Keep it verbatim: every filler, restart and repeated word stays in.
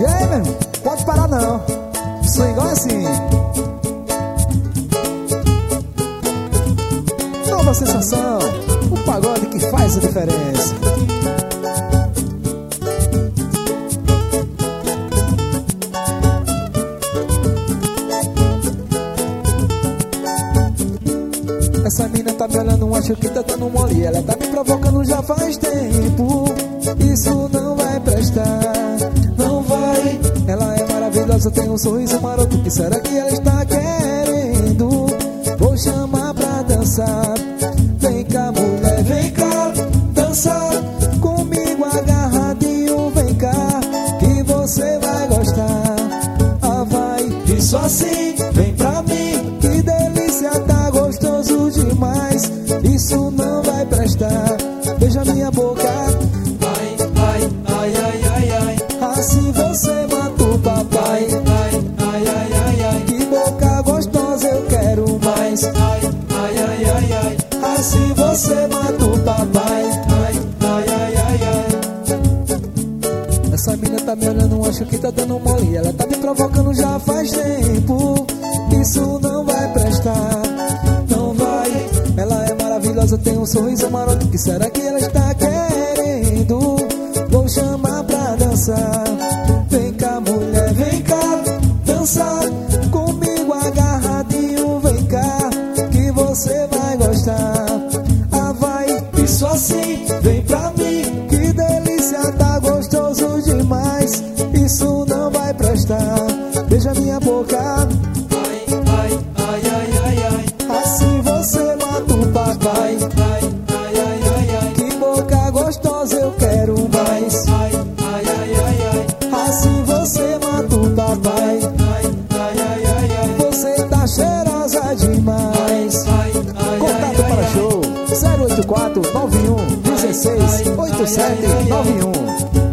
E aí, meu irmão? Pode parar não. Swingão é assim. Nova sensação, o pagode que faz a diferença. Essa mina tá me olhando, acho que tá dando mole. Ela tá me provocando já faz tempo. Isso não vai prestar, não vai. Ela é maravilhosa, tem um sorriso maroto. O que será que ela está querendo? Vou chamar pra dançar. Vem cá, mulher, vem cá dançar comigo agarradinho. Vem cá, que você vai gostar. Ah, vai, isso assim, vem pra mim. Que delícia, tá gostoso demais. Isso não vai prestar. Beija minha boca. Ai, ai, ai, ai, ai, ai. Assim você mata o papai. Ai, ai, ai, ai, ai. Que boca gostosa, eu quero mais. Ai, ai, ai, ai, ai. Assim você mata o papai. Ai, ai, ai, ai, ai. Essa mina tá me olhando, acho que tá dando mole. Ela tá me provocando já faz tempo. Isso não vai prestar, não vai. Ela é maravilhosa, tem um sorriso maroto. O que será que ela está querendo? Vou chamar pra dançar. Vem cá, mulher, vem cá dançar comigo agarradinho. Vem cá, que você vai gostar. Ah, vai, isso assim, vem pra mim. Que delícia, tá gostoso demais. Isso não vai prestar. Beija minha boca. Ai, ai, ai, ai, ai, ai. Assim você mata o papai. Ai, ai, ai, ai, ai. Que boca gostosa, eu quero mais. Ai, ai, ai, ai, ai. Assim você mata o papai. Ai, ai, ai, ai, ai. Você tá cheirosa demais. Ai, ai, contato ai, para ai, show zero oito quatro nove um um seis oito sete nove um.